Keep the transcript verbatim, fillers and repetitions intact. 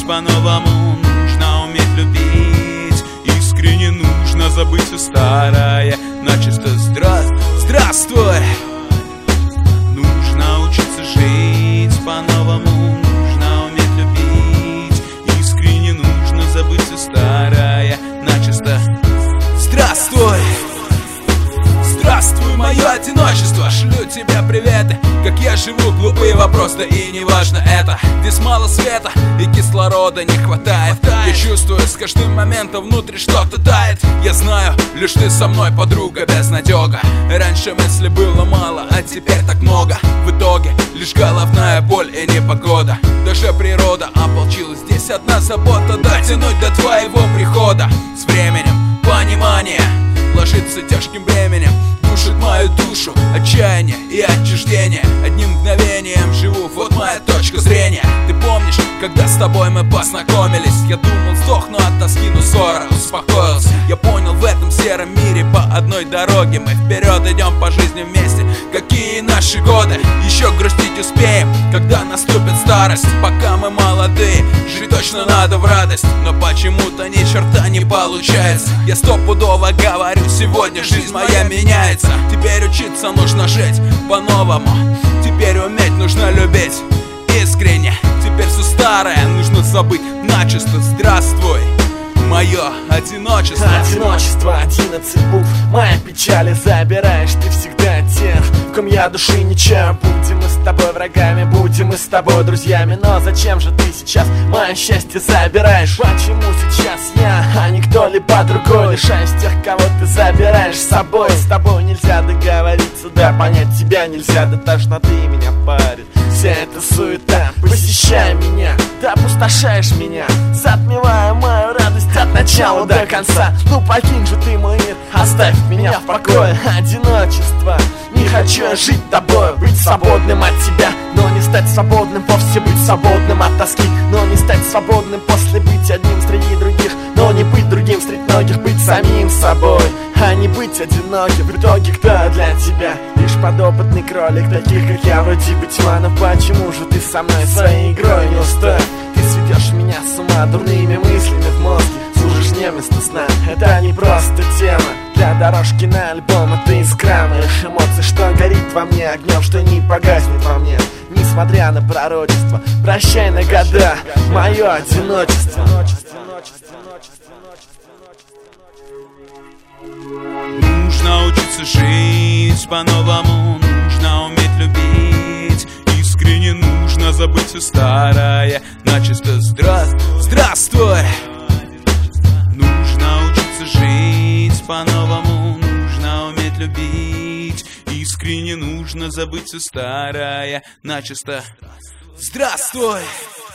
по-новому, нужно уметь любить. Искренне нужно забыть все старое, начисто здра... здравствуй. Нужно учиться жить по-новому, нужно уметь любить. Искренне нужно забыть все старое, начисто здравствуй. Здравствуй, мое одиночество, шлю тебе приветы. Как я живу, глупые вопросы, и не важно это. Здесь мало света, и кислорода не хватает. Я чувствую, с каждым моментом внутри что-то тает. Я знаю, лишь ты со мной, подруга, безнадега. Раньше мыслей было мало, а теперь так много. В итоге лишь головная боль и непогода. Даже природа ополчилась, здесь одна забота: дотянуть до твоего прихода. С временем понимание ложится тяжким бременем, душит мою душу отчаяние и отчуждение. Одним мгновением живу, вот моя точка зрения. Ты помнишь, когда с тобой мы познакомились? Я думал, сдохну от тоски, но скоро успокоился. Я понял, в этом сером мире по одной дороге мы вперед идем по жизни вместе. Какие наши годы, еще грустить успеем, когда наступит старость. Пока мы молодые, жить точно надо в радость, но почему-то ни черта не получается. Я стопудово говорю, сегодня жизнь моя меняется. Теперь учиться нужно жить по-новому, теперь уметь нужно любить искренне. Теперь все старое нужно забыть начисто. Здравствуй, мое одиночество. Одиночество, одиннадцать букв, моя печаль забираешь ты всегда тех, в ком я души не чаю. Будем мы с тобой врагами, будем мы с тобой друзьями, но зачем же ты сейчас мое счастье забираешь? Почему сейчас я, а не кто-либо другой, лишаюсь тех, кого ты забираешь с собой? С тобой нельзя договориться, да понять тебя нельзя, да тошноты меня парит вся эта суета. Посещай меня, ты опустошаешь меня, затмевая мою радость от начала до конца. Ну покинь же ты мой мир, оставь меня в покое. Одиночество, не хочу я жить тобой, быть свободным от тебя, но не стать свободным вовсе, быть свободным от тоски, но не стать свободным после быть одним среди других, но не быть другим среди многих, быть самим собой, а не быть одиноким. В итоге кто для тебя? Лишь подопытный кролик, таких как я вроде бы тьма. Но почему же ты со мной своей игрой не устоишь? Ты сведешь меня с ума дурными мыслями в мозге, служишь мне вместо сна. Это не просто тема для дорожки на альбом, это искра моих эмоций, что горит во мне огнем, что не погаснет во мне, несмотря на пророчество. Прощай на года, мое одиночество. Нужно учиться жить по-новому, нужно уметь любить. Искренне нужно забыть все старое, начисто здра... здравствуй. Нужно учиться жить по-новому, нужно уметь любить. Искренне нужно забыть все старое, начисто здравствуй.